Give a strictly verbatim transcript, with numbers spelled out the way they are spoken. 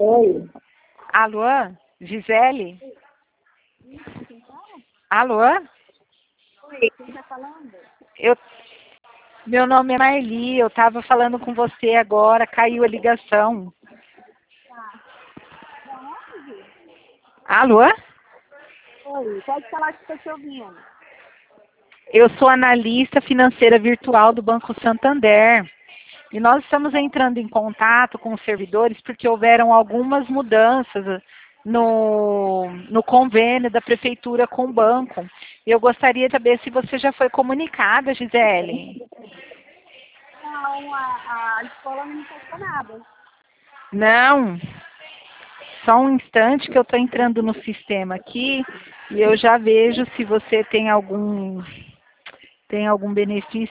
Oi. Alô? Gisele? Alô? Oi, quem tá falando? Eu, meu nome é Marli, eu estava falando com você agora, caiu a ligação. Tá. Da onde? Alô? Oi, pode falar que estou te ouvindo. Eu sou analista financeira virtual do Banco Santander. E nós estamos entrando em contato com os servidores porque houveram algumas mudanças no, no convênio da prefeitura com o banco. Eu gostaria de saber se você já foi comunicada, Gisele. Não, a, a escola não me passou nada. Não. Só um instante que eu estou entrando no sistema aqui e eu já vejo se você tem algum, tem algum benefício